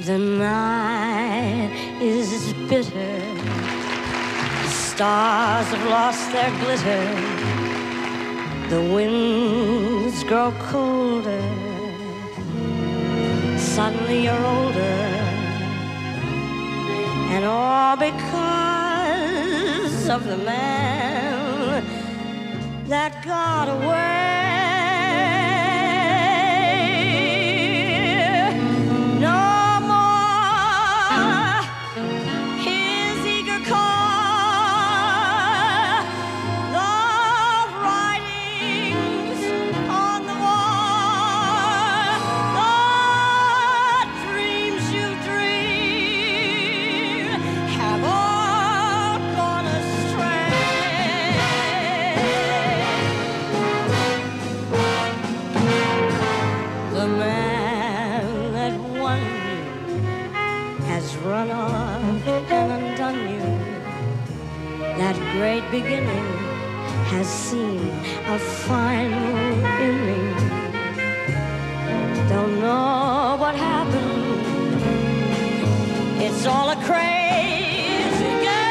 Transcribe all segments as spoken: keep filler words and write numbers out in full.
The night is bitter. The stars have lost their glitter. The winds grow colder. Suddenly you're older. And all because of the man that got away. Run off and undone you. That great beginning has seen a final ending. Don't know what happened. It's all a crazy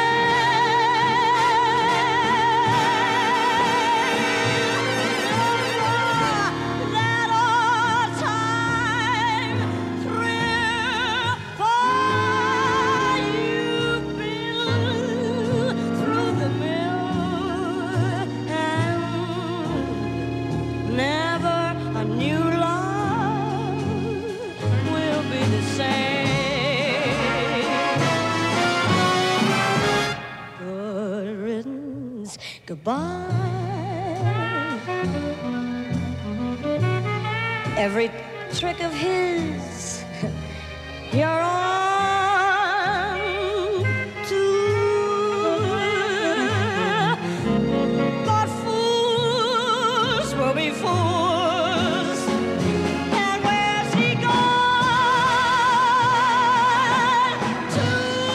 game. That old time thrill for goodbye. Every trick of his, you're on to. But fools will be fools. And where's he gone to?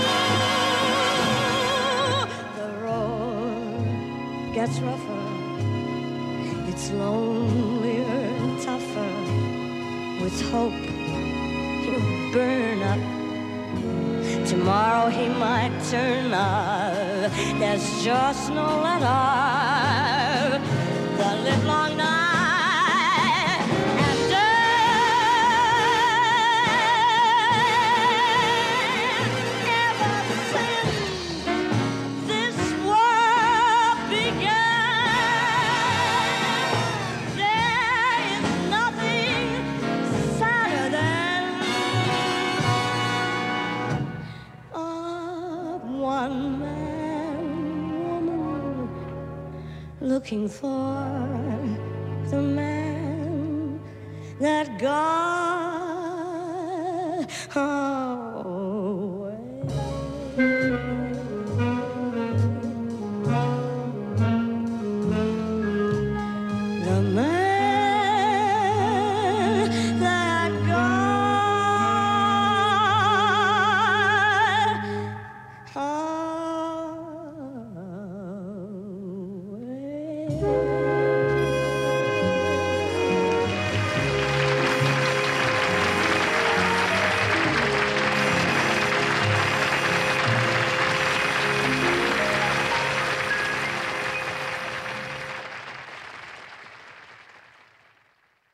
The road gets rougher, it's lonelier, tougher. With hope, he'll burn up. Tomorrow he might turn up. There's just no let up. The livelong night. Looking for the man that God oh,